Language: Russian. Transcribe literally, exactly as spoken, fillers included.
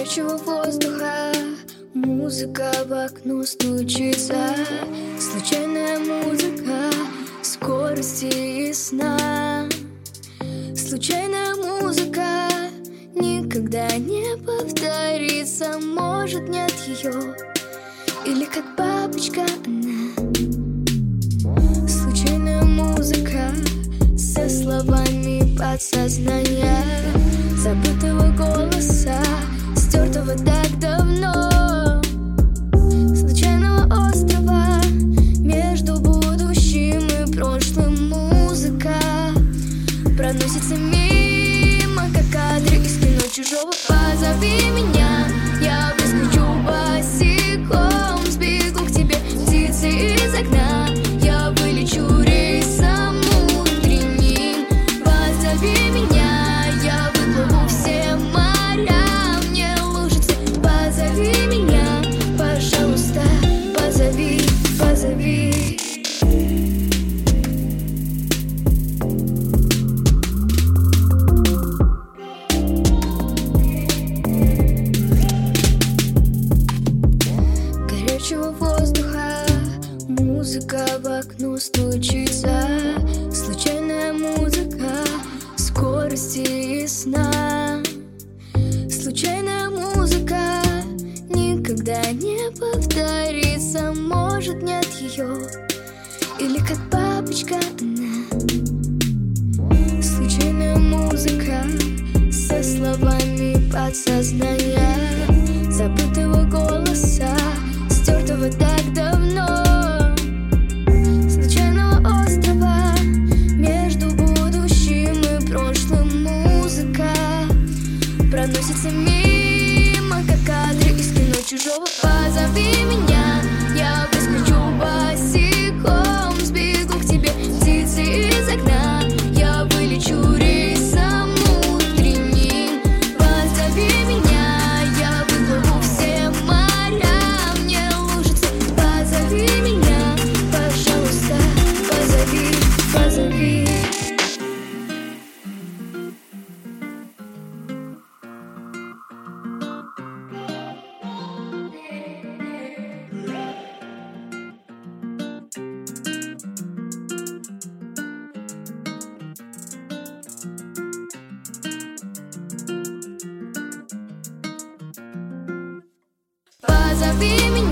горячего воздуха, музыка в окно стучится, случайная музыка скорости и сна. Случайная музыка никогда не повторится, может, нет ее, или как бабочка она. Случайная музыка со словами подсознания, забытого голоса, стертого так давно. Случайного острова между будущим и прошлым музыка проносится мимо, как кадры из кино чужого. Позови меня, я выскочу босиком, сбегу к тебе птицей из окна, я вылечу рейсом утренним. Позови меня, я выплыву все моря, мне лужицы. Позови меня, пожалуйста, позови, позови. Горячего воздуха, музыка в окно стучится, случайная музыка скорости и сна. Случайная музыка никогда не повторится, может, нет ее, или как бабочка она. Случайная музыка со словами подсознания, забытого голоса, стертого так давно. Случайного острова между будущим и прошлым музыка проносится мимо, как кадры из кино чужого. Позови меня, я выскочу босиком, сбегу к тебе птицей из окна, я вылечу рейсом утренним. Позови меня, я выплыву все моря, мне лужицы. Позови меня, пожалуйста, позови, позови. Позови меня.